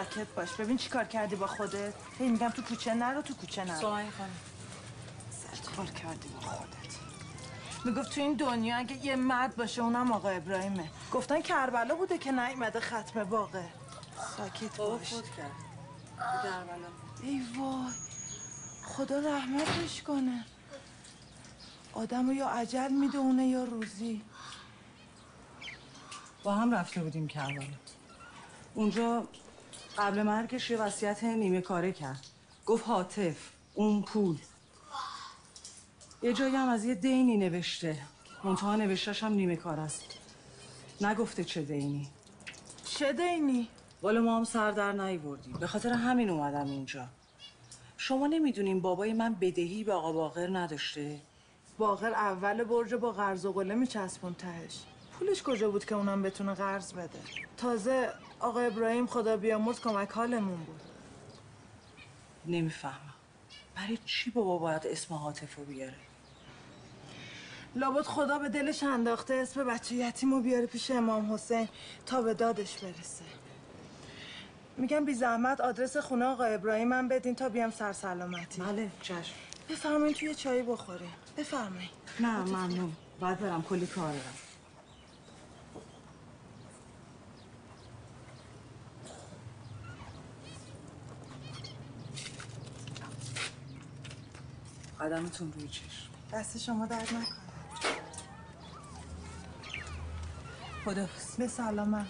ساکت باش. ببین چی کار کردی با خودت. هی میگم تو کوچه نرو، تو کوچه نرو. سوای خانم چی کار کردی با خودت. میگفت تو این دنیا اگه یه مرد باشه اونم آقا ابراهیمه. گفتن کربلا بوده که نیومده ختم باغه. ساکت باش. فوت کرد کربلا. ای وای، خدا رحمتش کنه. آدمو یا اجل میدونه یا روزی. با هم رفته بودیم کربلا. اونجا قبل مرگش یه وصیت نیمه کاره کرد. گفت هاتف، اون پول. یه جایی هم از یه دینی نوشته. منتها نوشتش هم نیمه کار است. نگفته چه دینی. چه دینی؟ والا ما هم سر در نیاوردیم. به خاطر همین اومدم اینجا. شما نمیدونین بابای من بدهی به آقا باقر نداشته؟ باقر اول برج با قرض و قله میچسبون تهش. پولش کجا بود که اونم بتونه قرض بده؟ تازه آقا ابراهیم خدا بیامرز کمک حالمون بود. نمیفهمم. برای چی بابا باید اسم هاتف رو بیاره؟ لابد خدا به دلش انداخته اسم بچه یتیمو بیاره پیش امام حسین تا به دادش برسه. میگم بی زحمت آدرس خونه آقا ابراهیمم بدین تا بیام سر سلامتی. بله چشم. بفرمایین توی چایی بخوریم. بفرمایین. نه ممنون. باید برم کلی کار دارم. قدمتون روی چشم. دست شما درد نکنه. خداحافظ. به سلامت.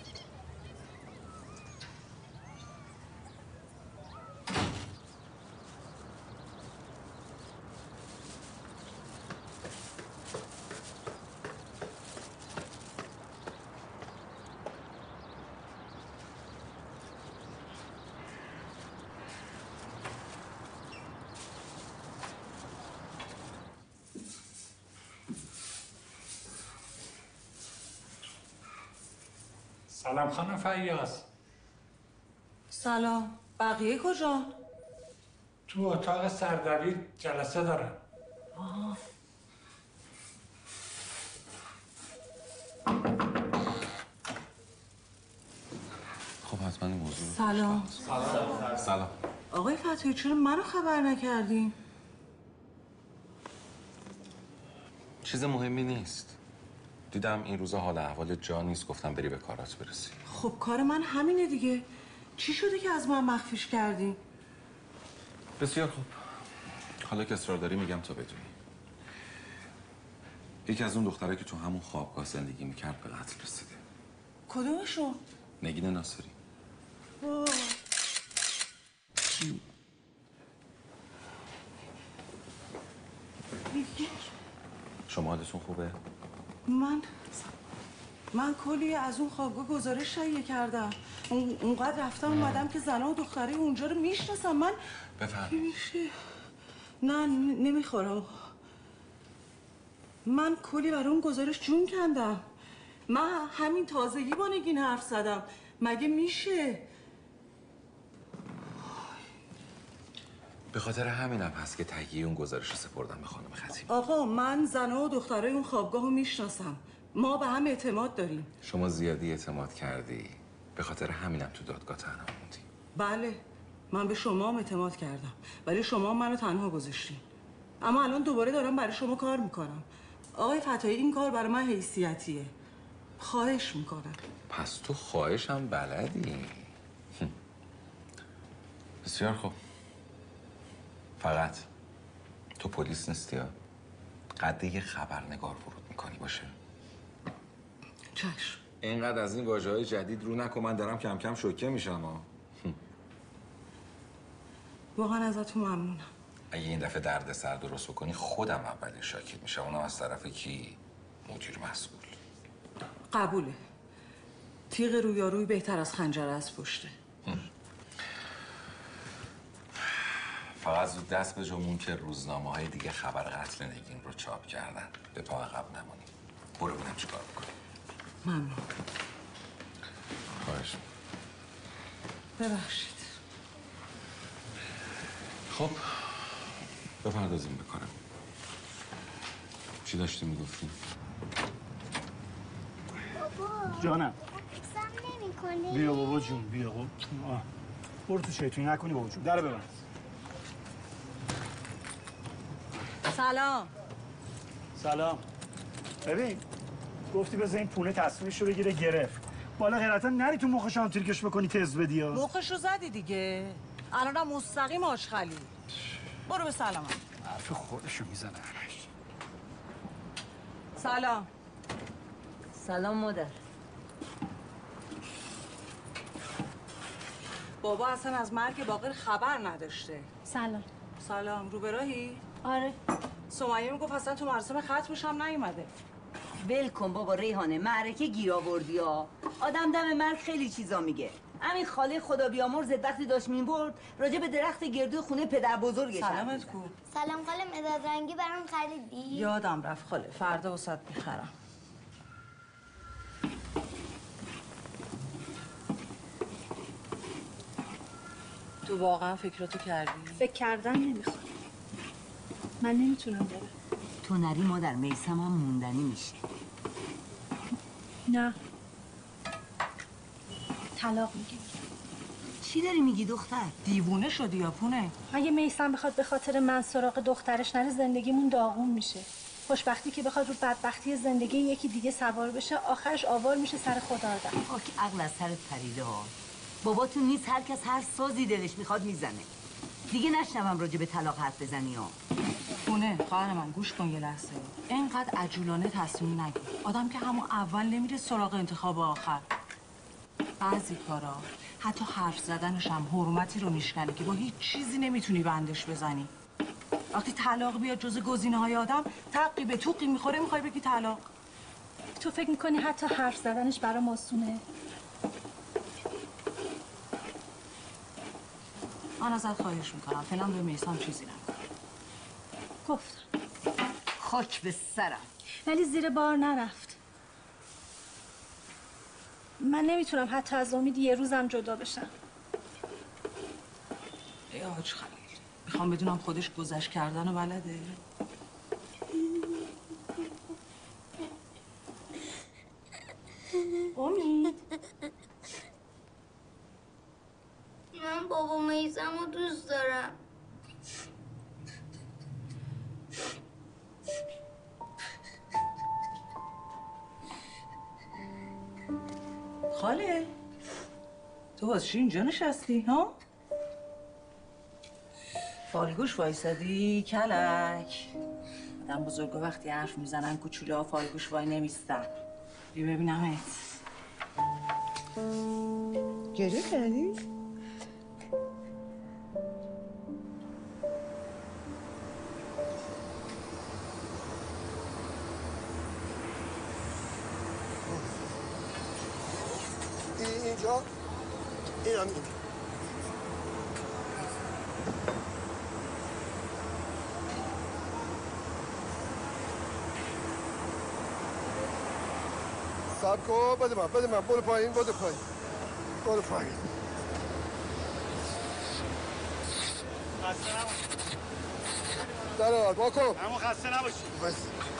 سلام خانم فیاض. سلام. بقیه کجا؟ تو اتاق سردبیر جلسه دارن. خب حتما این موضوع. سلام. سلام. آقای فتحی چرا منو خبر نکردین؟ چیز مهمی نیست. دیدم این روزا حال احوال جا نیست، گفتم بری به کارات برسی. خب کار من همینه دیگه. چی شده که از من مخفیش کردین؟ بسیار خوب. حالا که اصرار داری میگم تا بدونی. یکی از اون دختره که تو همون خوابگاه زندگی میکرد به قتل رسیده. کدومشون؟ نگین ناصری. چی؟ شما حالتون خوبه؟ من کلی از اون خوابگاه گزارش تهیه کردم. اونقدر رفتم اومدم که زنها و دختره اونجا رو میشناسم. من بفرمایید. نه نمیخورم. من کلی برای اون گزارش جون کندم. من همین تازگی با نگین حرف زدم. مگه میشه؟ به خاطر همینم هست که تهیه اون گزارش رو سپردم به خانم خطیب. آقا من زنها و دخترای اون خوابگاه رو میشناسم. ما به هم اعتماد داریم. شما زیادی اعتماد کردی. به خاطر همینم تو دادگاه تنها موندی. بله من به شما هم اعتماد کردم ولی شما منو تنها گذاشتین. اما الان دوباره دارم برای شما کار میکنم. آقای فتحی این کار برای من حیثیتیه. خواهش میکنم. پس تو خواهش هم بلدی. بسیار خوب. فقط تو پلیس نیستی ها. قد یه خبرنگار ورود میکنی باشه. چشم. اینقدر از این واژه‌های جدید رو نکن، من دارم کم کم شوکه میشم ها. واقعا ازتون ممنونم. اگه این دفعه دردسر درست بکنی خودم اولی شاکر میشم. اونم از طرف کی؟ مدیر مسئول. قبوله. تیغ رویاروی بهتر از خنجر از پشته. فقط زود دست به جمون که روزنامه‌های دیگه خبر قتل نگین رو چاپ کردن. به پا عقب نمونی. برو ببینم چیکار می‌کنی. ممنون. خواهش. ببخشید. خب بپردازیم به کارم. چی داشتی میگفتی؟ بابا جانم حفظم نمی کنی؟ بیا بابا جون بیا. برو تو شیطونی نکنی با وجود. در ببند. سلام. سلام. ببین گفتی بذار این پونه تصمیمش رو بگیره، گرفت. بالا غیرتا نری تو مخش هم ترکش بکنی تز بدی ها. مخش رو زدی دیگه. الانم مستقیم آشغالی. برو به سلامت. حرف خودشو میزنه. سلام. سلام مادر. بابا اصلا از مرگ باقر خبر نداشته. سلام. سلام. رو به راهی؟ آره. سمیه میگفت اصلا تو مراسم ختمش هم نیومده. ول کن بابا ریحانه، معرکه گیر آوردی ها. آدم دم مرگ خیلی چیزا میگه. همین خاله خدا بیامرزت وقتی داشت میبرد راجع به درخت گردو خونه پدر بزرگش. سلامت کو. سلام خاله، مداد رنگی برام خریدی؟ یادم رفت خاله، فردا وسط میخرم. تو واقعا فکراتو کردی؟ فکر کردن نمیخواد. من نمیتونم برم. تو نری مادر، میسم هم موندنی میشه. نه. طلاق میگیرم. چی داری میگی دختر؟ دیوونه شدی یا پونه؟ اگه میسم بخواد به خاطر من سراغ دخترش نره زندگیمون داغون میشه. خوشبختی که بخواد رو بدبختی زندگی یکی دیگه سوار بشه آخرش آوار میشه سر خدا آدم. خاک عقل از سرت پریده ها. باباتون نیست، هر کس هر سازی دلش میخواد میزنه. دیگه نشنوم راجع به طلاق حرف بزنی ها. پونه خواهر من گوش کن یه لحظه. اینقدر عجولانه تصمیم نگیر. آدم که همون اول نمیره سراغ انتخاب آخر. بعضی کارا حتی حرف زدنش هم حرمتی رو میشکنه که با هیچ چیزی نمیتونی بندش بزنی. وقتی طلاق بیاد جز گزینه‌های آدم تقی به توقی میخوره میخوای بگی طلاق. تو فکر میکنی حتی حرف زدنش برام آسونه؟ من ازت خواهش میکنم فعلا به میثم چیزی نکن. گفتم. خاک به سرم. ولی زیر بار نرفت. من نمیتونم حتی از امید یه روزم جدا بشم. ای حاج خلیل، میخوام بدونم خودش گذشت کردن و بلده. امید. من بابا میزم رو دوست دارم. خاله تو واسه چی اینجا نشستی ها؟ فالگوش وایسادی کلک. آدم بزرگا وقتی حرف میزنن کوچولوها فالگوش وای نمیستن. بیا ببینمت. گریه کردی؟ اینجا این هم اینجا. سب کن، بده من برو پایین. برو پایین. خسته نباشی. در آر با کن. اما خسته نباشی. بس.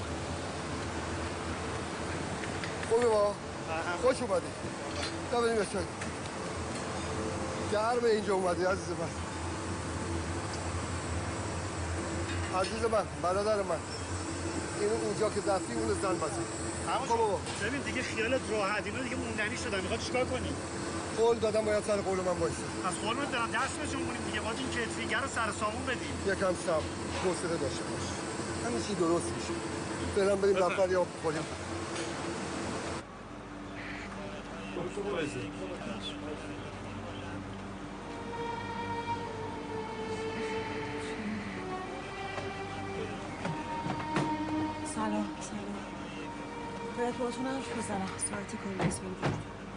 خوبی با؟ خوش اومدی. تا بریم بچه‌ها. گرم اینجا اومدی عزیز من. عزیز من، برادر من. اینو اونجا که رفتی اونو زن بزن. خب بابا. ببین دیگه خیالت راحت، اینا دیگه موندنی شدن. میخواد چیکار کنی؟ قول دادم باید سر قول من باشی. از قولت دارم دست بجنبونیم دیگه. باید این کتریگر رو سر سامون بدیم. یکم صبر، حوصله داشته باش. همین چی درست میشه. برم بریم دفتر یا بخوریم. سلام. باید باهاتون حرف بزنم. ساعتی کاری نیست بریم.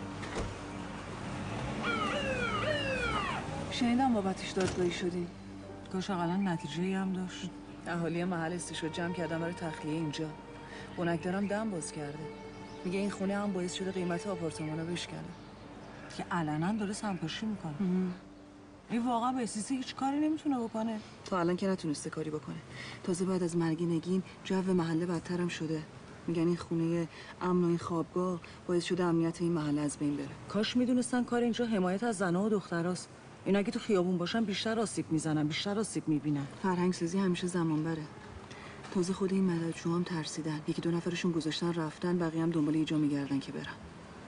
شنیدم بابتش دادگاهی شدی. کاش اقلا نتیجه‌ای هم داشت. اهالی محل استشهاد جمع کردن برای تخلیه اینجا. بنکدارم دم باز کرده. میگه این خونه هم باعث شده قیمت آپارتمانا بشکنه. که علنا داره سمپاشی میکنه. این واقعا به سیسی هیچ کاری نمیتونه بکنه. تا الان که نتونسته کاری بکنه. تازه بعد از مرگ نگین جو محله بدترم شده. میگن این خونه امن و این خوابگاه باعث شده امنیت این محله از بین بره. کاش میدونستن کار اینجا حمایت از زنها و دختراست. اینا که تو خیابون باشن بیشتر آسیب میزنن، بیشتر آسیب میبینن. فرهنگ سازی همیشه زمان بره. تازه خود این مددجوها هم ترسیدن. یکی دو نفرشون گذاشتن رفتن، بقیه هم دنبال یه جا میگردن که برن.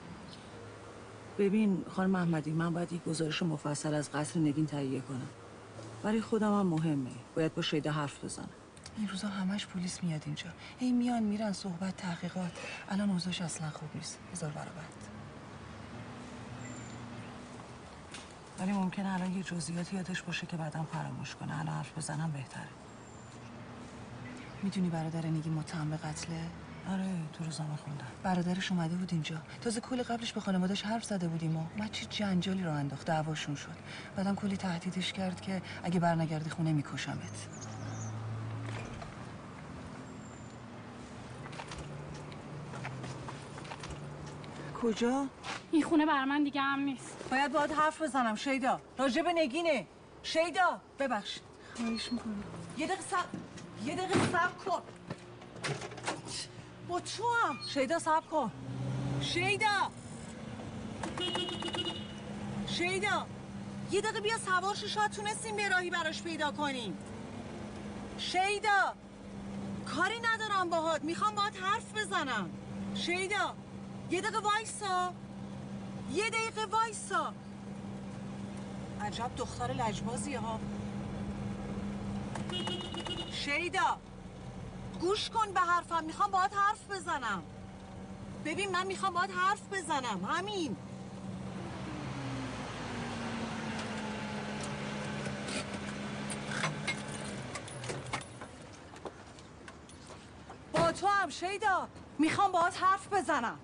ببین خانم احمدی، من باید یک گزارش مفصل از قتل نگین تهیه کنم. برای خودم هم مهمه. باید با شیدا حرف بزنم. این روزا همش پلیس میاد اینجا. هی میان میرن صحبت تحقیقات. الان اوضاعش اصلا خوب نیست. هزار برابر. ولی ممکنه الان یه جزئیاتی یادش باشه که بعدم فراموش کنه. الان حرف بزنم بهتره. میدونی برادر نگین متهم به قتله؟ آره تو روزنامه خوندم. برادرش اومده بود اینجا. تازه کلی قبلش به خانواده‌اش حرف زده بودیم و من چه جنجالی راه انداخت، دعواشون شد. بعدم کلی تهدیدش کرد که اگه برنگردی خونه میکشمت. کجا؟ این خونه بر من دیگه هم نیست. باید حرف بزنم شیدا. راجب نگینه. شیدا ببخش. خواهش میکنم. یه دقیقه صبر کن. با تو هم. شیدا صبر کن. شیدا یه دقیقه بیا سوار شو، شاید تونستیم به راهی براش پیدا کنیم. شیدا کاری ندارم باهات، میخوام باهات حرف بزنم. شیدا یه دقیقه وایسا. عجب دختر لجبازیه ها. شیدا گوش کن به حرفم، میخوام باهات حرف بزنم. ببین من میخوام باهات حرف بزنم، همین. با تو هم شیدا، میخوام باهات حرف بزنم.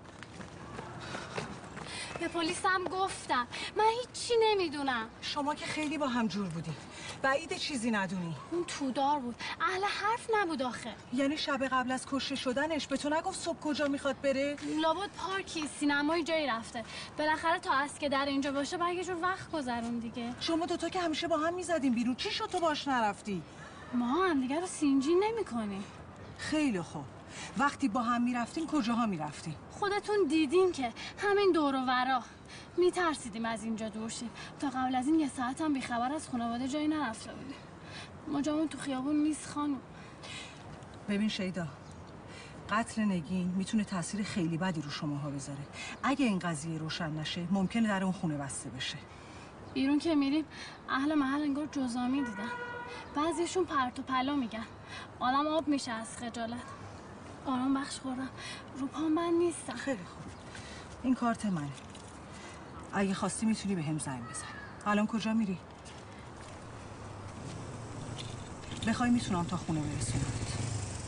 به پلیس هم گفتم من هیچی نمیدونم. شما که خیلی با هم جور بودی، بعید چیزی ندونی. اون تودار بود، اهل حرف نبود آخه. یعنی شب قبل از کشته شدنش به تو نگفت صبح کجا میخواد بره؟ لابد پارکی، سینمایی جایی رفته. بالاخره تا از که در اینجا باشه باید یه جور وقت گذرون دیگه. شما دوتا که همیشه با هم میزدین بیرون، چی شد تو باش نرفتی؟ ما هم دیگه رو سینجی نمی‌کنیم. خیلی خوب. وقتی با هم میرفتین کجاها میرفتین؟ خودتون دیدین که همین دور و ورا. میترسیدیم از اینجا دور شیم. تا قبل از این یه ساعت هم بیخبر از خانواده جایی نرفته بودیم. ما جامون تو خیابون نیست خانم. ببین شیدا، قتل نگین میتونه تاثیر خیلی بدی رو شماها بذاره. اگه این قضیه روشن نشه ممکنه در اون خونه بسته بشه. بیرون که میریم اهل محل انگار جزامی دیدن. بعضیشون پرت و پلا میگن. آدم آب میشه از خجالت. آرام بخش خوردم، رو پام بند نیستم. خیلی خوب، این کارت منه. اگه خواستی میتونی به هم زنگ بزنی. الان کجا میری؟ بخوای میتونم تا خونه برسونمت.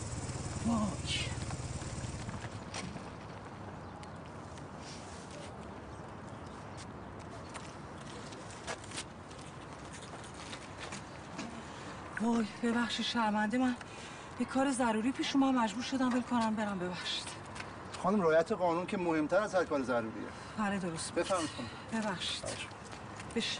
وای ببخشید، شرمنده، من یه کار ضروری پیش اومد، مجبور شدم ول کنم برم. ببخشید خانم، رعایت قانون که مهمتر از هر کار ضروریه. بله درست. بفرمایید خانم. ببخشید. بش.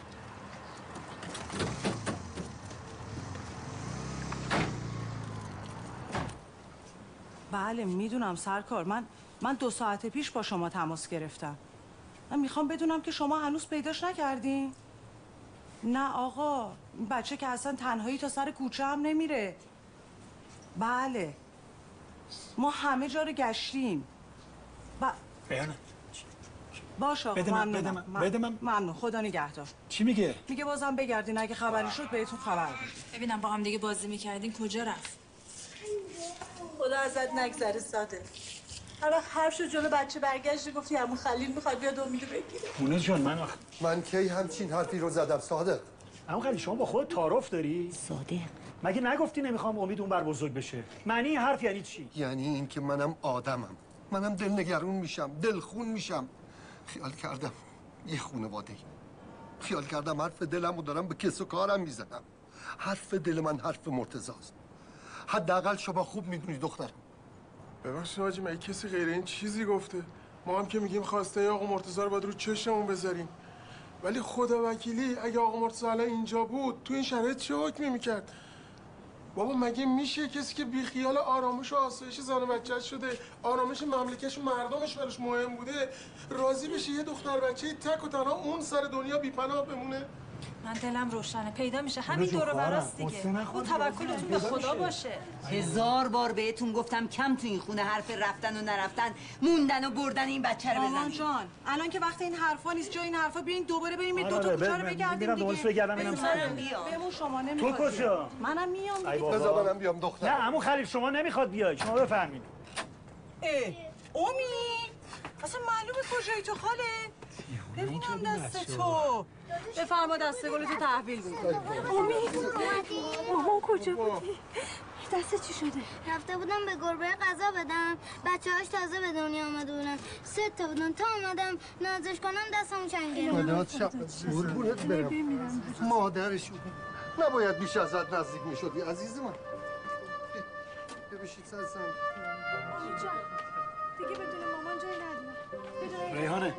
بله میدونم سرکار. من 2 ساعت پیش با شما تماس گرفتم. من میخوام بدونم که شما هنوز پیداش نکردین؟ نه آقا، این بچه که اصلا تنهایی تا سر کوچه هم نمیره. بله ما همه جا رو گشتیم. بیانه باشه آقا، بده من. ممنون، خدا نگهدار. چی میگه؟ میگه بازم بگردین، اگه خبری شد بهتون خبر میدیم. ببینم با هم دیگه بازی میکردین کجا رفت؟ خدا ازت نگذره ساده. حالا حرف شد جلو بچه برگشتی گفتی عمو خلیل میخواد بیاد امیدو بگیره. مونه جان من کی همچین حرفی رو زدم صادق؟ عمو خلیل شما با خودت تعارف داری؟ صادق مگه نگفتی نمیخوام امید اون بر بزرگ بشه؟ معنی این حرف یعنی چی؟ یعنی این که منم آدمم، منم دلنگرون میشم، دلخون میشم. خیال کردم یه خانواده، خیال کردم حرف دلمو دارم به کس و کارم میزنم. حرف دل من حرف مرتضاست. حداقل شما خوب میدونی دخترم. ببخشید حاجی، مگه کسی غیر این چیزی گفته؟ ما هم که میگیم خواسته ای آقا مرتضی رو باید رو چشممون بذاریم. ولی خدا وکیلی اگه آقا مرتضی الان اینجا بود تو این شرایط چه حکمی میکرد؟ بابا مگه میشه کسی که بی خیال آرامش و آسایش زن و بچه‌اش شده، آرامش مملکتش و مردمش براش مهم بوده، راضی بشه یه دختر بچه تک و تنها اون سر دنیا بی پناه بمونه؟ من دلم روشنه پیدا میشه همین دور و براست دیگه. اون توکلتون به خدا باشه. 1000 بار بهتون گفتم کم تو این خونه حرف رفتن و نرفتن، موندن و بردن این بچه رو مامان بزنید. جان الان که وقت این حرفا نیست، جای این حرفا بیاین دوباره بریم دو تا کوچه رو بگردیم دیگه. منم بیام. بمون شما نمیخواد. تو کجا؟ منم میام. بذار منم بیام دختر. نه عمو خلیل شما نمیخواد بیای، شما بفهمید. امید اصلا معلومه کجایی تو خاله؟ ببینم دست تو. بفرما دست گلتو تحویل بده. امید مامان کجا بودی؟ دست چی شده؟ رفته بودم به گربه غذا بدم، بچه‌هاش تازه به دنیا آمده بودن، 3 تا بودن. تا اومدم نازش کنم دستمو چنگه فدات شم قربونت برم. مادرشون نباید بیش ازت نزدیک میشدی عزیز من. بشید سر سن. امید جان دیگه بدون مامان جای ندیدم. ریحانه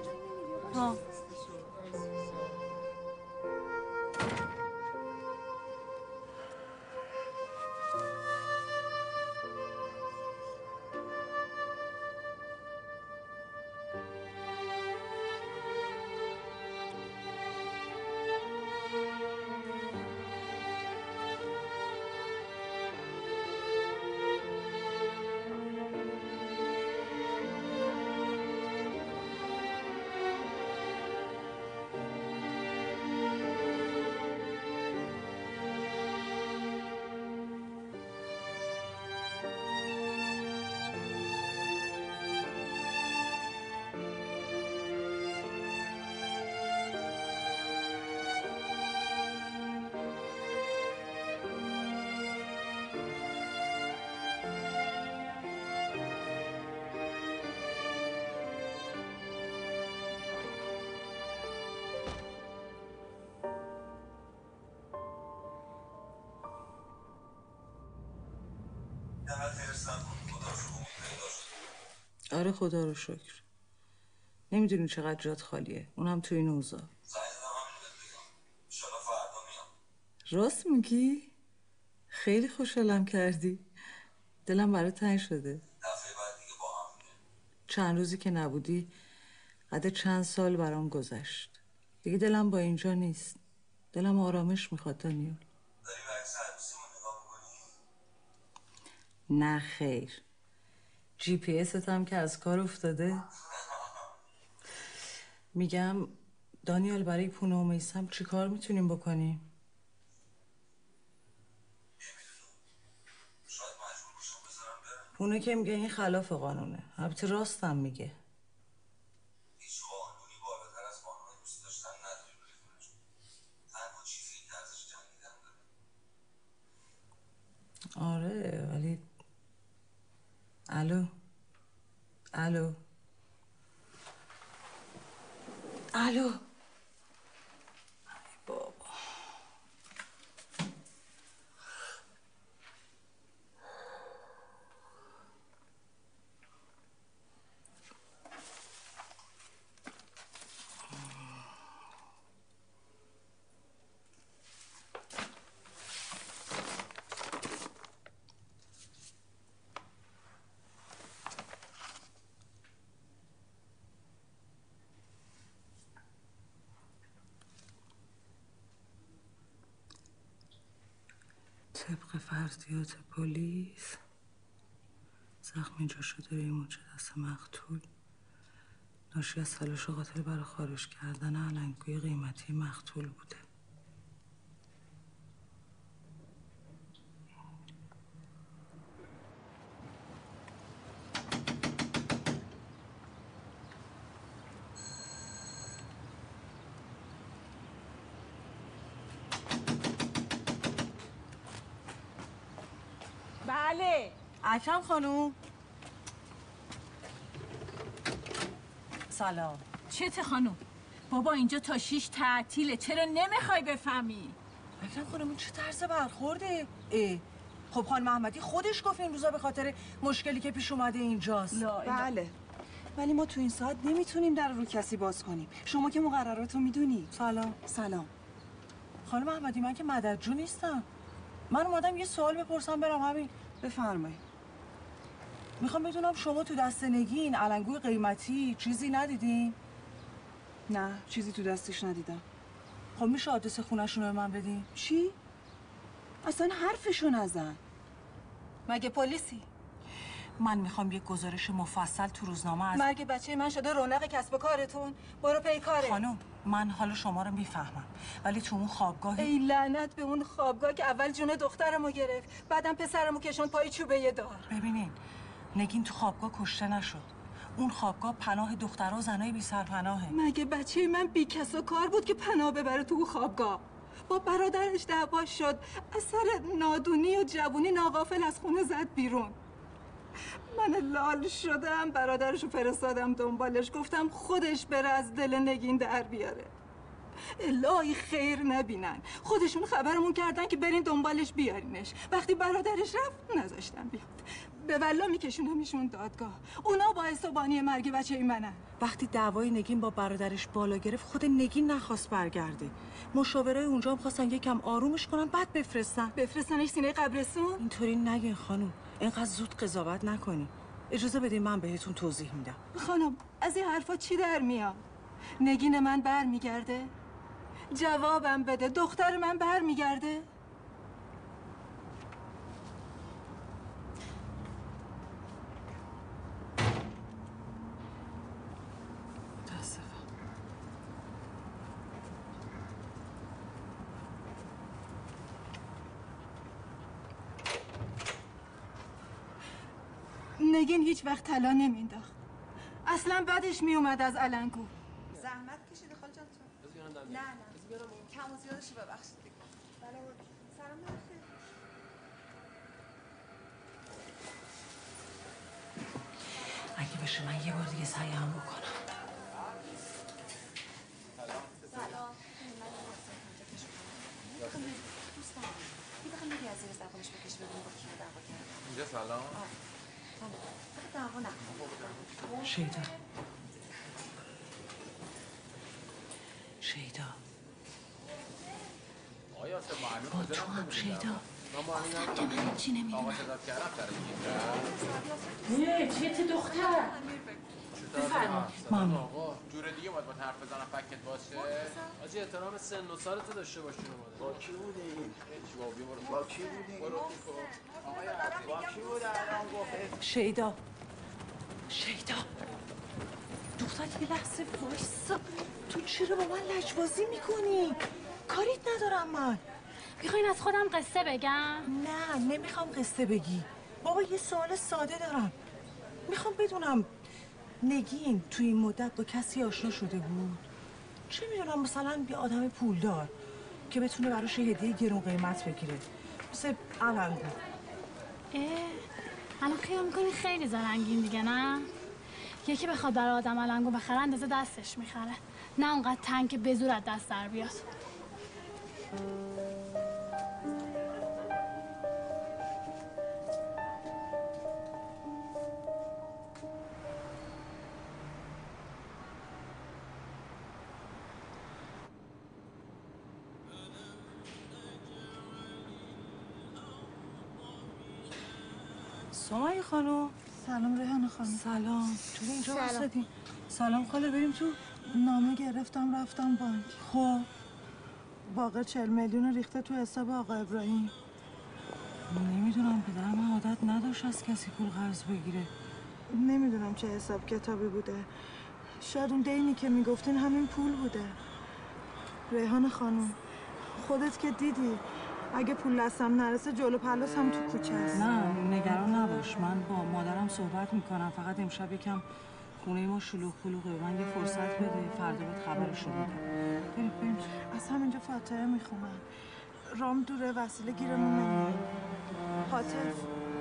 آره خدا رو شکر. نمیدونی چقدر جات خالیه، اونم تو این اوضاع. راست میگی؟ خیلی خوشحالم کردی. دلم برای تنگ شده. چند روزی که نبودی قد چند سال برام گذشت. دیگه دلم با اینجا نیست. دلم آرامش میخواد دانیال. نه خیر. GPS هم که از کار افتاده. میگم دانیال برای پونه و میثم چی کار میتونیم بکنیم؟ پونه که میگه این خلاف قانونه. البته راستم میگه. آره ولی الو الو الو بابا طبق فرضیات پلیس زخم اینجا شده روی مچ دست مقتول ناشی از تلاش قاتل برای خارج کردن علنگوی قیمتی مقتول بوده. بله اکرم خانوم. سلام. چته خانوم؟ بابا اینجا تا 6 تعطیله، چرا نمیخوای بفهمی؟ اکرم خانوم این چه طرز برخورده؟ خب خانم احمدی خودش گفت این روزا به خاطر مشکلی که پیش اومده اینجاست. بله ولی ما تو این ساعت نمیتونیم در رو کسی باز کنیم. شما که مقرراتو میدونی. سلام. خانم احمدی من که مددجو نیستم. من اومدم یه سوال بپرسم برم همین. بفرمایید. میخوام بدونم شما تو دست نگین علنگوی قیمتی چیزی ندیدین؟ نه چیزی تو دستش ندیدم. خب میشه آدرس خونه‌شون رو به من بدین؟ چی؟ اصلا حرفشو نزن. مگه پلیسی؟ من میخوام یک گزارش مفصل تو روزنامه از مرگ بچه من شده رونق کسب و کارتون. برو پی کاره. خانم من حال شما رو میفهمم ولی تو اون خوابگاه ای لعنت به اون خوابگاه که اول جون دخترمو گرفت بعدم پسرمو کشوند پای چوبه دار. ببینین نگین تو خوابگاه کشته نشد. اون خوابگاه پناه دخترها و زنای بی سرپناهه. مگه بچه من بی کس و کار بود که پناه ببره تو خوابگاه؟ با برادرش دعوا شد، از سر نادونی و جوونی ناغافل از خونه زد بیرون. من لال شدم، برادرشو فرستادم دنبالش، گفتم خودش بره از دل نگین در بیاره. الهی خیر نبینن، خودشون خبرمون کردن که برین دنبالش بیارینش. وقتی برادرش رفت نذاشتن بیاد، به والله میکشونمشون دادگاه. اونا باعث و بانی مرگ بچه منن. وقتی دعوای نگین با برادرش بالا گرفت خود نگین نخواست برگرده. مشاورای اونجا هم خواستن یکم آرومش کنن بعد بفرستنش سینه قبرستون. اینطوری نگین خانم، اینقدر زود قضاوت نکنی. اجازه بدین من بهتون توضیح میدم. خانم از این حرفا چی در میاد؟ نگین من برمیگرده؟ جوابم بده، دختر من برمیگرده؟ نگین هیچ وقت طلا نمینداخت. اصلا بعدش میومد از علنگو. زحمت کشیده خاله جان تو؟ نه کم و زیادش ببخشید دیگه. بله سلام بخیر. اگه بشه من یه بار دیگه سعیم بکنم. سلام. دوستان یه دقیقه میگی از زیر زبانش بکش ببینیم با کی دعوا کرده. اینجا سلام. دعوا نکن. شیدا آیا تو معلوم با تو هم شیدا گفتم که من چی نمیدونم. آقا صدات کردم در نه چه دختر مامی آقا جور دیگه باید حرف بزنم فکت باشه. آجی احترام سن و سالتو داشته باشی. با کی بودی؟ با کی بودی؟ با کی بود الان گفت؟ شیدا دختر یه لحظه وایسا. تو چرا با من لجبازی میکنی؟ کاریت ندارم من. میخواین از خودم قصه بگم؟ نه نمیخوام قصه بگی. بابا یه سوال ساده دارم. میخوام بدونم نگین توی این مدت با کسی آشنا شده بود؟ چه میدونم مثلا یه آدم پولدار که بتونه براش یه هدیه گرون قیمت بگیره مثل علنگو. الان خیال میکنی خیلی زرنگین دیگه نه؟ یکی بخواد برای آدم علنگو بخره اندازه دستش میخره، نه اونقدر تنگ که به زور از دست در بیاد. سمای خانم. سلام ریحانه خانم. سلام. تو اینجا سلام. واسدین؟ سلام خاله بریم تو. نامه گرفتم رفتم بانک. خب باقر 40 میلیون ریخته تو حساب آقا ابراهیم. نمیدونم پدرم عادت نداشت از کسی پول قرض بگیره. نمیدونم چه حساب کتابی بوده. شاید اون دینی که میگفتین همین پول بوده. ریحانه خانم خودت که دیدی اگه پول دستم نرسه جلو پلاس هم تو کوچه است. نه نگران نباش، من با مادرم صحبت میکنم. فقط امشب یکم خونه ما شلوغ پلوغه. من یه فرصت بده فردا بهت خبرشو میدم. بریم از همینجا فاتحه میخونم. رام دوره وسیله گیرمون نمیاد. حاطف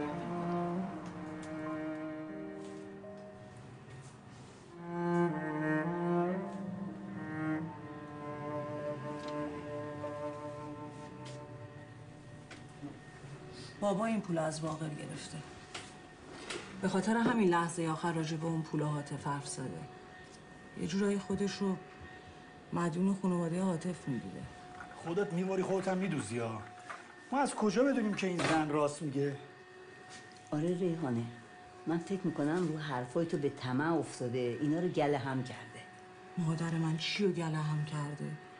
بابا این پول از باقر گرفته. به خاطر همین لحظه آخر راجع به اون پول حاطف حرف زده. یه جورایی خودش رو مدیون خانواده حاطف میدیده. خودت میماری خودت هم میدوزی ها. ما از کجا بدونیم که این زن راست میگه؟ آره ریحانه من فکر میکنم رو حرفای تو به طمع افتاده، اینا رو گله هم کرده. مادر من چی رو گله هم کرده؟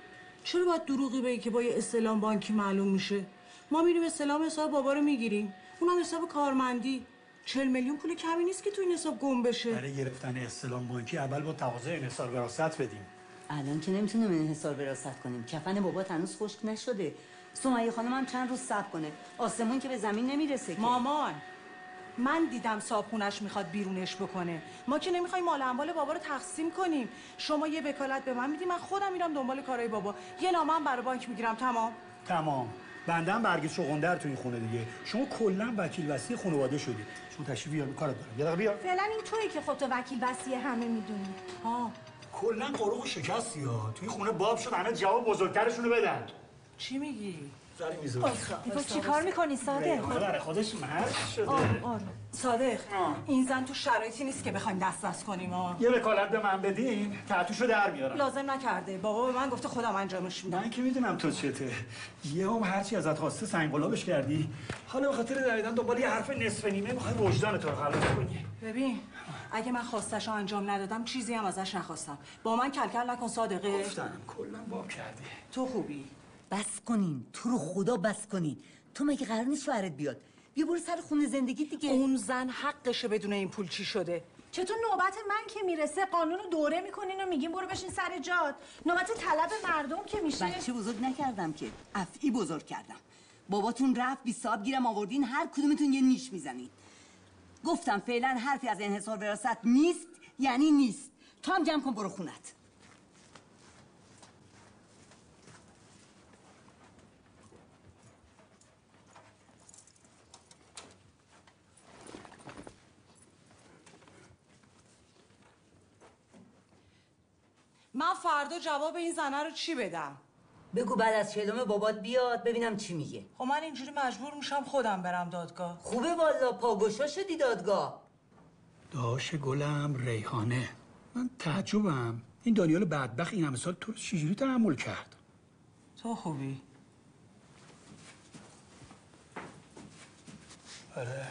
چرا باید دروغی بگی که با یه استلام بانکی معلوم میشه؟ ما میریم استلام حساب بابا رو میگیریم، اونم حساب کارمندی. 40 میلیون پول کمی نیست که تو این حساب گم بشه. برای گرفتن استلام بانکی اول با تقاضای انحصار وراثت بدیم. الان که نمیتونیم انحصار وراثت کنیم. کفن بابا هنوز خشک نشده. سمیه خانم هم چند روز صبر کنه. آسمون که به زمین نمیرسه که. مامان، من دیدم صابخونش میخواد بیرونش بکنه. ما که نمیخوایم مال اموال بابا رو تقسیم کنیم. شما یه وکالت به من میدی، من خودم میرم دنبال کارهای بابا. یه نامه هم برای بانک میگیرم. تمام. بنده هم برگ شغندر تو این خونه دیگه. شما کلا وکیل وصی خانواده شدی. شما تشریف بیار، کارت دارم. یه دقیقه بیا. فعلا این تویی که خودتو وکیل وصی همه میدونی. کلا قروق شکستی ها. توی خونه باب شد همه جواب بزرگترشونو بدن. چی میگی؟ زری میذاری. تو چی کار میکنی صادق؟ برای خودش مرد شده. صادق، این زن تو شرایطی نیست که بخوایم دست کنیم. یه وکالت به من بدین تحتوشو در میارم. لازم نکرده. بابا به من گفته خودم انجامش میدم. من که میدونم تو چته. یه هم هرچی ازت خواسته سنگ قلابش کردی. حالا به خاطر دویدن دنبال یه حرف نصف نیمه میخوای وجدان تو رو خلاص کنی. ببین، اگه من خواستشو انجام ندادم چیزی هم ازش نخواستم. با من کلکل نکن صادقه. گفتم کلا باب کردی. تو خوبی. بس کنین، تو رو خدا بس کنین. تو مگه قرار نیست شوهرت بیاد؟ بیا برو سر خونه زندگی دیگه. اون زن حقشه بدون این پول چی شده؟ چطور نوبت من که میرسه قانون رو دوره میکنین و میگین برو بشین سر جات؟ نوبت طلب مردم که میشه. بچه بزرگ نکردم که، افعی بزرگ کردم. باباتون رفت 20 صاحب گیرم آوردین، هر کدومتون یه نیش میزنید. گفتم فعلا حرفی از انحصار وراثت نیست، یعنی نیست. تو هم جمع کن برو خونت. من فردا جواب این زنه رو چی بدم؟ بگو بعد از چهلم بابات بیاد ببینم چی میگه. خب من اینجوری مجبور میشم خودم برم دادگاه. خوبه والا، پاگوشا شدی دادگاه. داش گلم ریحانه، من تعجبم این دانیال بدبخت این همه سال تو رو چجوری تحمل کرد؟ تو خوبی؟ آره.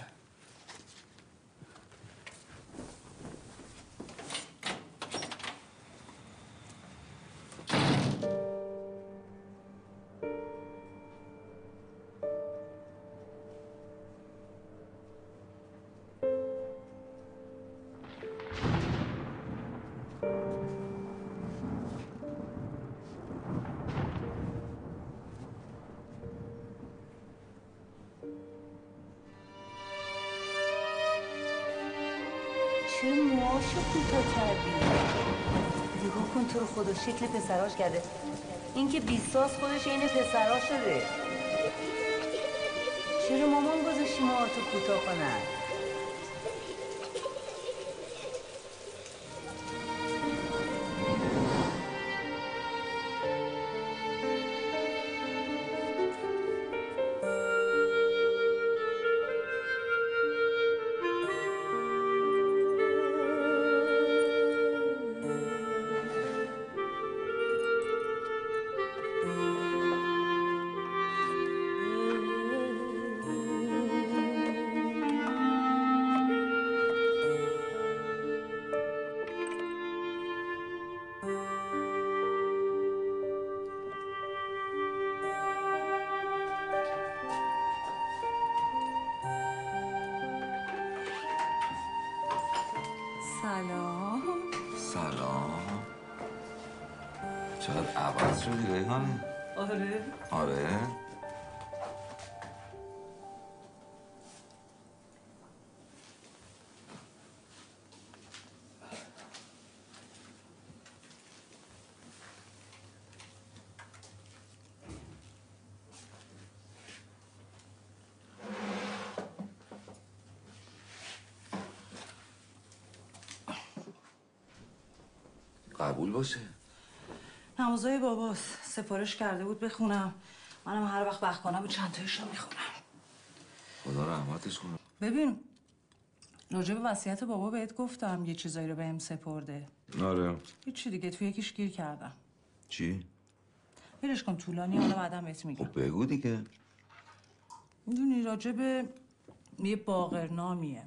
چه موهاشو کوتاه کردی؟ نگاه کن تو رو خدا شکل پسراش کرده. این که 20 ساز خودش این پسرا شده. چرا مامان گذاشتی موهاتو کوتاه کنن؟ سلام. چقدر عوض شدی ریحانه؟ آره؟ قبول باشه. نمازای باباست، سفارش کرده بود بخونم. منم هر وقت وقت کنم چند تایشو میخونم. خدا رحمتش کنه. ببین، راجع به وصیت بابا بهت گفتم یه چیزایی رو بهم سپرده. آره. هیچی دیگه، تو یکیش گیر کردم. چی؟ ولش کن، طولانی، حالا بعدم بهت میگم. خب بگو دیگه. میدونی راجع به یه باقرنامیه.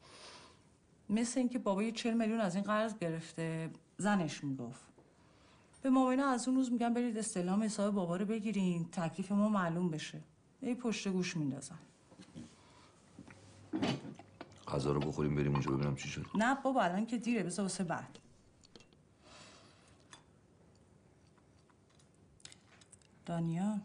مثل اینکه بابا یه 40 میلیون از این قرض گرفته. زنش میگفت به ماماینا از اون روز میگم برید استعلام حساب بابا رو بگیرین، تکلیف ما معلوم بشه. ای پشت گوش میندازن. غذا رو بخوریم بریم اونجا ببینم چی شد. نه بابا الان که دیره، بذار واسه بعد. دانیال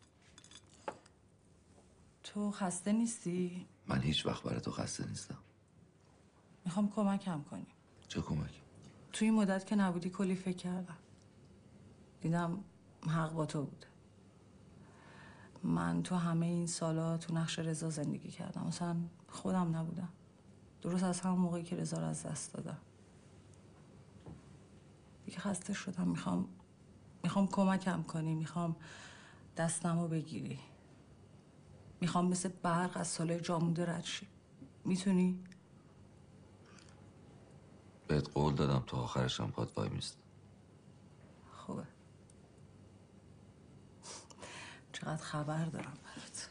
تو خسته نیستی؟ من هیچ وقت برای تو خسته نیستم. میخوام کمکم کنی. چه کمکی؟ توی این مدت که نبودی کلی فکر کردم. دیدم حق با تو بوده. من تو همه این سالا تو نقش رضا زندگی کردم. مثلا خودم نبودم. درست از همون موقعی که رضا رو از دست دادم. دیگه خسته شدم. میخوام کمکم کنی. میخوام دستمو بگیری. میخوام مثل برق از سالای جامونده رد شی. میتونی؟ بهت قول دادم تا آخرشم پات وای میست. خوبه. چقدر خبر دارم برات.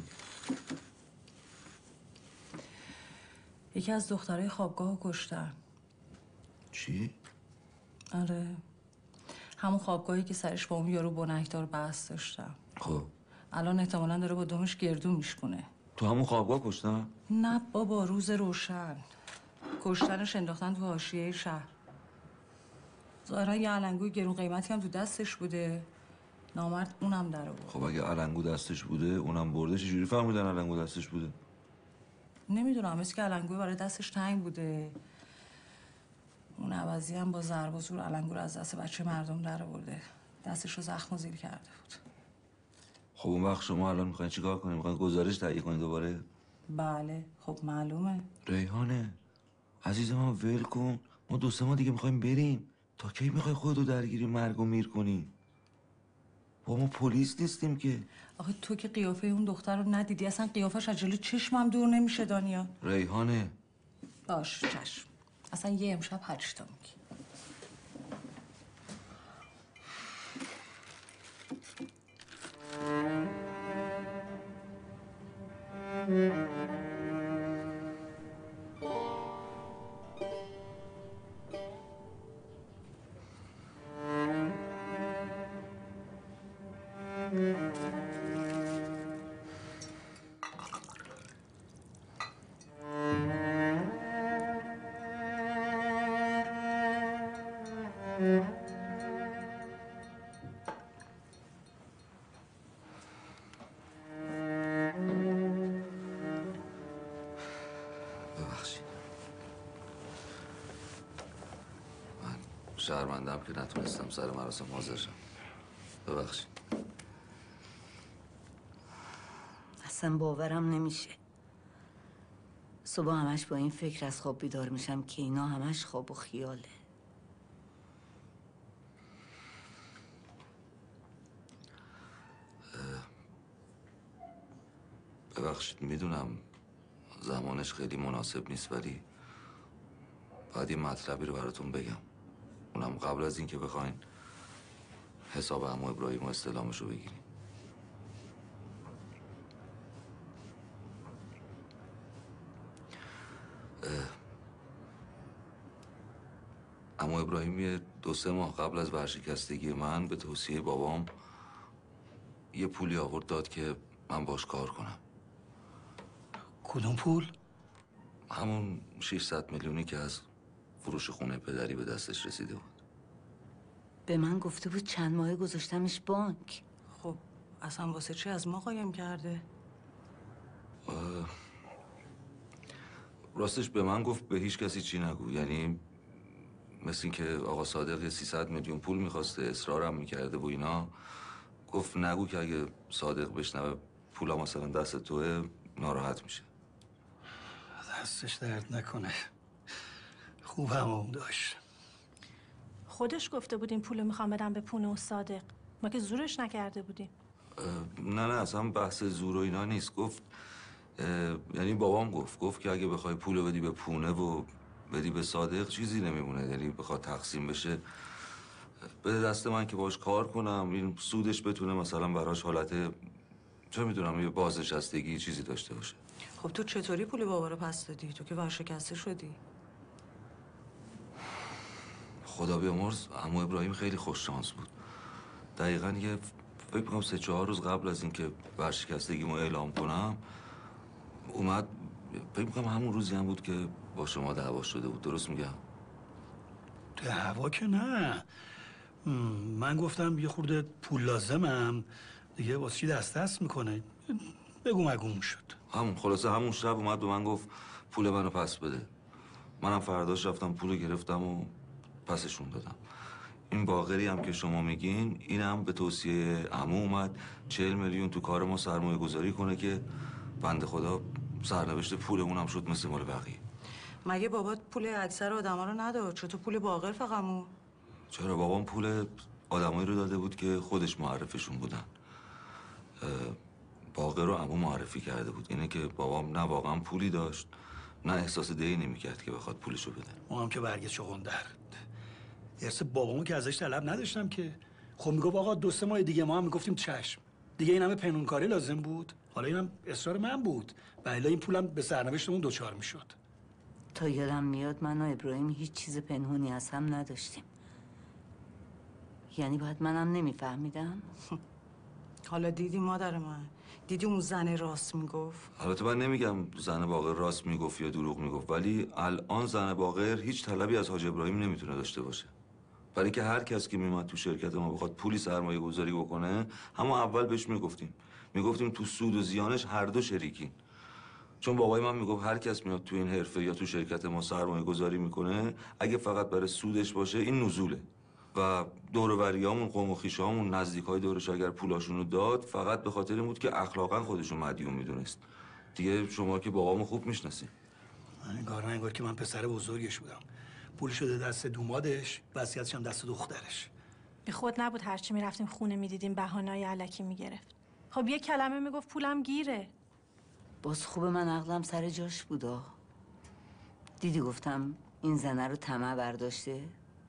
یکی از دخترای خوابگاه رو کشتن. چی؟ آره. همون خوابگاهی که سرش با اون یارو بنکدار بحث داشتم. خب الان احتمالاً داره با دمش گردو میشکونه. تو همون خوابگاه کشتن؟ نه بابا، روز روشن. کشتنش انداختن تو حاشیه شهر. ظاهرا یه علنگوی گرون قیمتی هم تو دستش بوده. نامرد اونم در آورد. خب اگه علنگو دستش بوده اونم برده، چجوری فهمیدن علنگو دستش بوده؟ نمیدونم، مثل که علنگوی برای دستش تنگ بوده. اون عوضی هم با ضرب و زور علنگو رو از دست بچه مردم در آورده. دستش رو زخم و زیل کرده بود. خب اون وقت شما الان میخواین چیکار کنیم؟ میخواین گزارش تهیه کنید دوباره؟ بله، خب معلومه. ریحانه عزیز من ول کن. ما 2-3 ماه دیگه میخوایم بریم. تا کی میخوای خودتو درگیری مرگ و میر کنی؟ با ما پلیس نیستیم که. آخه تو که قیافه اون دختر رو ندیدی، اصلا قیافش از جلوی چشمم دور نمیشه. دانیال ریحانه باش چشم. اصلا یه امشب 8 تا میگی. ببخشید. من شرمندم که نتونستم سر مراسم حاضر شم. ببخشید. اصلا باورم نمیشه. صبح همش با این فکر از خواب بیدار میشم که اینا همش خواب و خیاله. ببخشید میدونم زمانش خیلی مناسب نیست، ولی باید یه مطلبی رو براتون بگم. اونم قبل از اینکه بخواین حساب عمو ابراهیم و استعلامش رو بگیریم. عمو ابراهیم یه 2-3 ماه قبل از ورشکستگی من به توصیه بابام یه پولی آورد داد که من باش کار کنم. کدوم پول؟ همون 600 میلیونی که از فروش خونه پدری به دستش رسیده بود. به من گفته بود چند ماه گذاشتمش بانک. خب اصلا واسه چی از ما قایم کرده؟ راستش به من گفت به هیچ کسی چی نگو. یعنی مثل این که آقا صادق 300 میلیون پول میخواسته، اصرارم میکرده و اینا. گفت نگو که اگه صادق بشنوه پولا مثلا دست توه ناراحت میشه. دستش درد نکنه. خوب همون داشت. خودش گفته بود این پولو میخوام بدم به پونه و صادق. ما که زورش نکرده بودیم. نه اصلا بحث زور و اینا نیست. گفت یعنی بابام گفت که اگه بخوای پولو بدی به پونه و بدی به صادق چیزی نمیمونه. یعنی بخواد تقسیم بشه بده دست من که باش کار کنم، این سودش بتونه مثلا براش حالت چه میدونم یه بازنشستگی چیزی داشته باشه. خب تو چطوری پول بابا رو پس دادی؟ تو که ورشکسته شدی. خدا بیامرز عمو ابراهیم خیلی خوش شانس بود. دقیقاً یه فکر کنم 3-4 روز قبل از اینکه ورشکستگیمو اعلام کنم اومد. فکر کنم همون روزی هم بود که با شما دعوا شده بود. درست میگم؟ دعوا که نه. من گفتم یه خورده پول لازمم دیگه، واسه چی دست میکنه. بگو مگوم شد. همون خلاصه همون شب اومد به من گفت پول منو پس بده. منم فرداش رفتم پولو گرفتم و پسشون دادم. این باقری هم که شما میگین اینم به توصیه عمو اومد 40 میلیون تو کار ما سرمایه گذاری کنه که بنده خدا سرنوشت پولمون هم شد مثل مال بقیه. مگه بابات پول اکثر آدما رو نداد؟ چطور پول باقر فقط؟ چرا بابام پول آدمایی رو داده بود که خودش معرفشون بودن. باقر رو عمو معرفی کرده بود. اینه که بابام نه واقعا پولی داشت نه احساس دینی میکرد که بخواد پولشو بده. ما هم که برگشت چغندر ارث بابامو که ازش طلب نداشتم که. خب میگفت آقا 2-3 ماه دیگه، ما هم میگفتیم چشم. دیگه این همه پنهونکاری لازم بود. حالا اینم اصرار من بود و الا این پولم به سرنوشتمون دوچار میشد. تا یادم میاد من و ابراهیم هیچ چیز پنهونی از هم نداشتیم. یعنی باید منم نمیفهمیدم. حالا دیدی مادر من؟ دیدی اون زن راست میگفت؟ البته من نمیگم زن باقر راست میگفت یا دروغ میگفت، ولی الان زن باقر هیچ طلبی از حاج ابراهیم نمیتونه داشته باشه. برای که هر کس که میومد تو شرکت ما بخواد پولی سرمایه گذاری بکنه، همون اول بهش میگفتیم تو سود و زیانش هر دو شریکین. چون بابای من میگفت هر کس میاد تو این حرفه یا تو شرکت ما سرمایه گذاری میکنه، اگه فقط برای سودش باشه این نزوله. و دور و بریامون، قوم و خویشامون، نزدیکای دورش اگر پولاشونو داد فقط به خاطر این بود که اخلاقا خودشو مدیون میدونست. دیگه شما که بابامو خوب میشناسین. انگار که من پسر بزرگش بودم. پول شده دست دومادش، وصیتش هم دست دخترش. به خود نبود هرچی میرفتیم خونه میدیدیم بهانه‌ای الکی میگرفت. خب یه کلمه میگفت پولم گیره. باز خوب من عقلم سر جاش بودا. دیدی گفتم این زنه رو طمع برداشته؟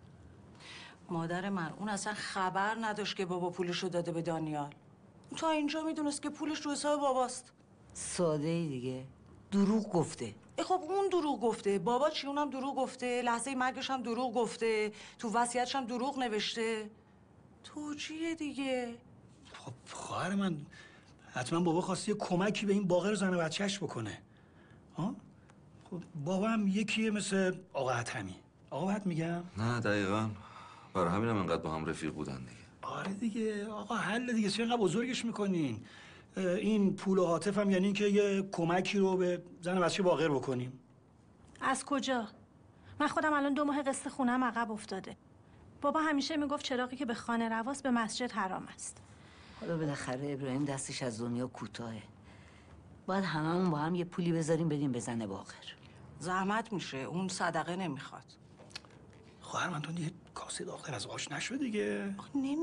مادر من اون اصلا خبر نداشت که بابا پولشو داده به دانیال. تا اینجا میدونست که پولش رو حساب باباست. ساده ای دیگه. دروغ گفته. خب اون دروغ گفته، بابا چی اونم دروغ گفته، لحظه مرگش هم دروغ گفته، تو وصیتش هم دروغ نوشته. توجیه دیگه. خب خواهر من حتما بابا خواسته یه کمکی به این باقر زن و بچه‌اش بکنه. ها؟ خب بابا هم یکیه مثل آقا حتمی. آقا حت میگم؟ نه دقیقاً. برای همینم انقدر با هم رفیق بودن دیگه. آره دیگه آقا، حل دیگه. چرا انقدر بزرگش میکنین؟ این پول و عاطف هم یعنی که یه کمکی رو به زن و بچه باقر بکنیم. از کجا؟ من خودم الان 2 ماه قسط خونم عقب افتاده. بابا همیشه میگفت چراغی که به خانه رواست به مسجد حرام است. حالا بالاخره ابراهیم دستش از دنیا کوتاهه. باید هممون با هم یه پولی بذاریم بدیم به زن باقر. زحمت میشه، اون صدقه نمیخواد. خواهر من تو یه کاسه داختر از آش نشو دیگه.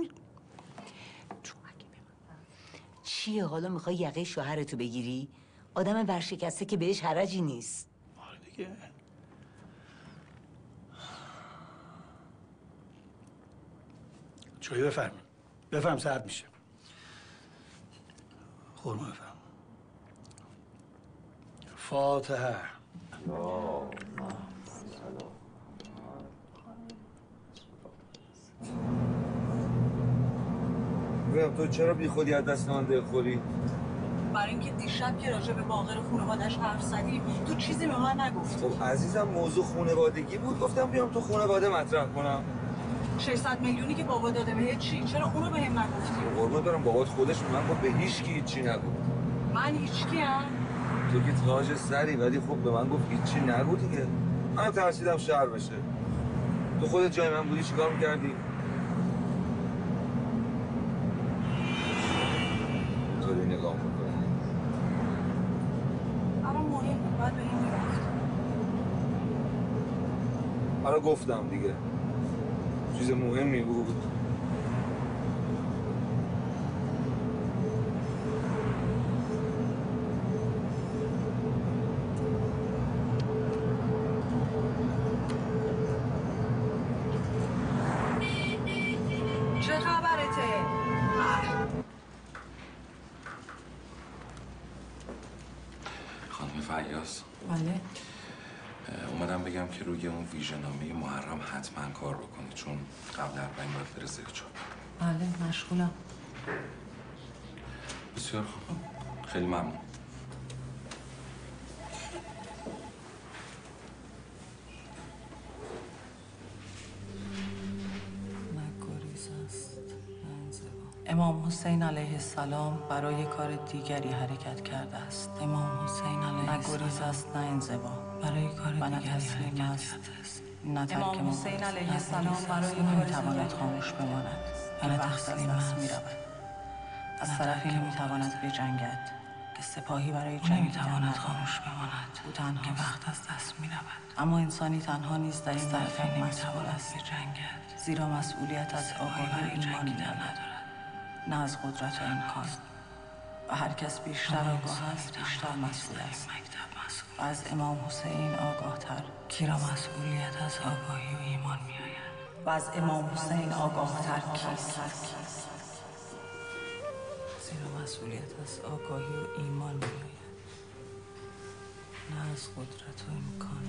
چیه حالا میخوای یقه شوهرتو بگیری؟ آدم ورشکسته که بهش حرجی نیست. آره دیگه. چایی بفرم سرد میشه. خورما بفرم. فاتحه. بگم تو چرا بی خودی از دست من دلخوری؟ برای اینکه دیشب که راجع به باقر و خانواده‌اش حرف زدیم تو چیزی به من نگفتی. خب عزیزم موضوع خانوادگی بود، گفتم بیام تو خانواده مطرح کنم. 600 میلیونی که بابا داده به چی؟ چرا اونو بهم نگفتی؟ قربون برم بابات خودش من گفت به هیچ کی هیچی نگو. من هیچ کیم؟ تو که تاج سری، ولی خب به من گفت هیچی نگو دیگه. من ترسیدم شهر بشه. تو خودت جای من بودی چیکار می‌کردی؟ طوری نگاه می‌کنی. اما مهم بود، باید به این میرفت. حالا گفتم دیگه. چیز مهمی بود. چه خبرته؟ خانم فیاض، بله. اومدم بگم که روی اون ویژنامه محرم حتما کار بکنید، چون قبل 40 باید بره زرچوب. بله مشغولم. بسیار خوب، خیلی ممنون. امام حسین علیه السلام برای کار دیگری حرکت کرده است. امام حسین علیه السلام نه گریز است نه انزوا، برای کار دیگری حرکت است. نه ترک امام حسین علیه السلام برای کار نمیتواند خاموش بماند. نه تسلیم است میرود. از طرفی نمیتواند بجنگد که سپاهی برای جنگ نمیتواند خاموش بماند. او تنها که وقت از دست میرود. اما انسانی تنها نیست در این طرفی نمیتواند بجنگد، زیرا مسئولیت از آگاهی و ایمان ندارد، نه از قدرت و امکان. و هر کس بیشتر آگاه است بیشتر مسئول است. و از امام حسین آگاه تر کی را مسئولیت از آگاهی و ایمان می آید؟ و از امام حسین آگاه تر کیست؟ زیرا مسئولیت از آگاهی و ایمان می آید، نه از قدرت و امکان.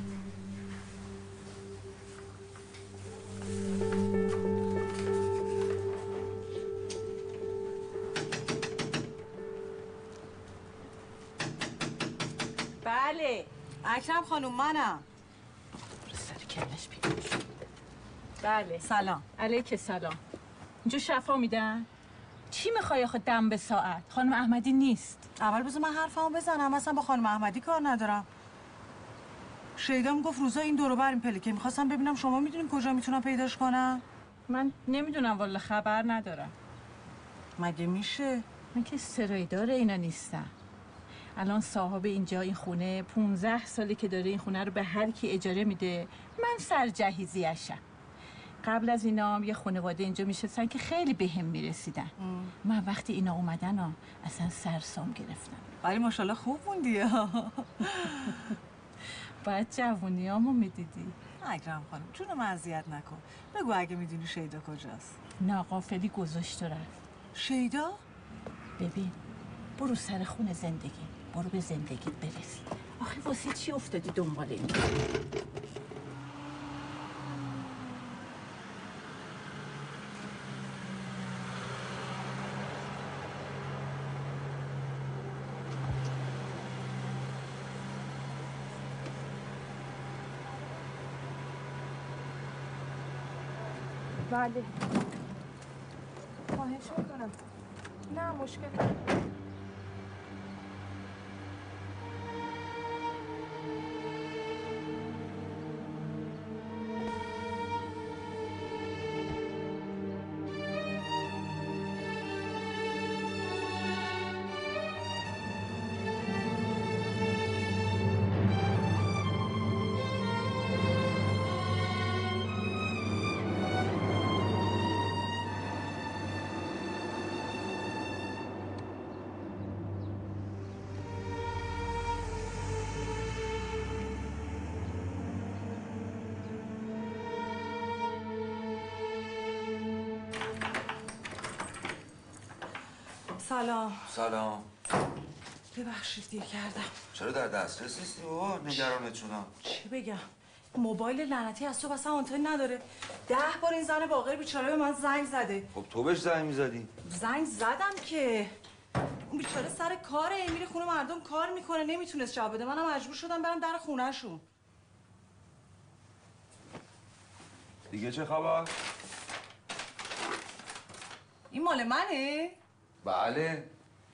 بله اکرم خانوم منم. سر کلش بیدش. بله سلام. علیک سلام. اینجا شفا میدن؟ چی میخوای آخه دم به ساعت؟ خانم احمدی نیست. اول بذار من حرفمو بزنم. اصلا با خانم احمدی کار ندارم. شیدا میگفت روزا این دور و بر این پلکه. میخواستم ببینم شما میدونین کجا میتونم پیداش کنم؟ من نمیدونم والا، خبر ندارم. مگه میشه؟ من که سرایدار اینا نیستم. الان صاحب اینجا این خونه 15 سالی که داره این خونه رو به هر کی اجاره میده. من سرجهیزیشم. قبل از اینا هم یه خانواده اینجا میشستن که خیلی بهم میرسیدن. من وقتی اینا اومدن اصلا سرسام گرفتم. ولی ماشاءالله خوب موندی. باید جوونیامو میدیدی. اکرم خانم جونم اذیت نکن. بگو اگه میدونی شیدا کجاست. ناقافلی گذاشت و رفت. شیدا؟ ببین برو سر خونه زندگی، برو به زندگیت برسی. آخه واسه چی افتادی دنبال این؟ بله خواهش میکنم. نه مشکل سلام. سلام. ببخشید دیر کردم. چرا در دسترس نیستی بابا؟ نگرانت شدم. چی بگم؟ موبایل لعنتی از صبح اصلا آنتن نداره. 10 بار این زن باقر بیچاره به من زنگ زده. خب تو بهش زنگ میزدی؟ زنگ زدم که اون بیچاره سر کاره، میره خونه مردم کار میکنه، نمیتونست جواب بده. منم مجبور شدم برم در خونه‌شون. دیگه چه خبر؟ این مال منه؟ بله.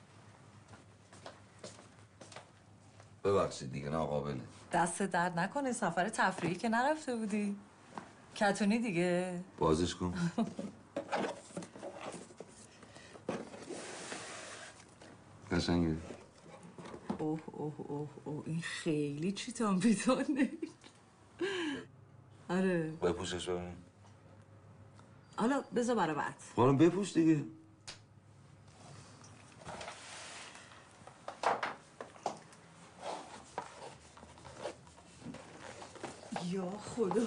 ببخشید دیگه ناقابله. دست درد نکنه، سفر تفریحی که نرفته بودی. کتونی دیگه. بازش کن. قشنگه. اوه اوه اوه اوه این خیلی چیتام بیدانه. آره. بپوشش ببین. حالا بذار برای بعد. خانم بپوش دیگه. یا خدا.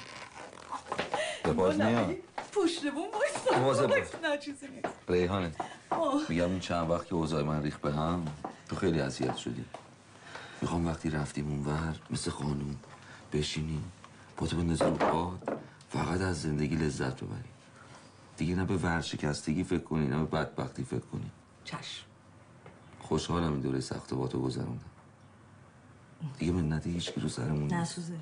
به باز میاد. پشت بوم بایستا. مواظب باش. نه چیزی نیست. ریحانه میگم این چند وقت که اوضاع من ریخت به هم تو خیلی اذیت شدی. میخوام وقتی رفتیم اونور مثل خانوم بشینیم با تو بندازی رو باد فقط از زندگی لذت ببری. دیگه نه به ورشکستگی فکر کنی نه به بدبختی فکر کنی. چشم. خوشحالم این دوره سخت با تو گذروندم. دیگه منت هیچکی رو سرمون نیست. نسوزه.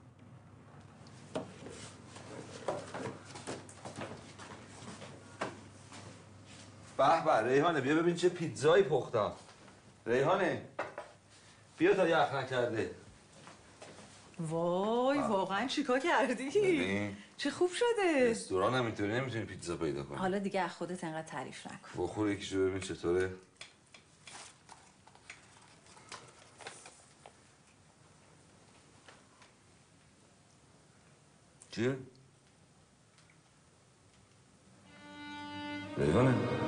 به به ریحانه بیا ببین چه پیتزایی پختم. ریحانه بیا تا یخ نکرده. وای واقعا چیکار کردی؟ ببین چه خوب شده. رستوران هم اینطوری نمیتونی پیتزا پیدا کنی. حالا دیگه از خودت انقدر تعریف نکن. بخور یکیشو ببین چطوره. چیه؟ ریحانه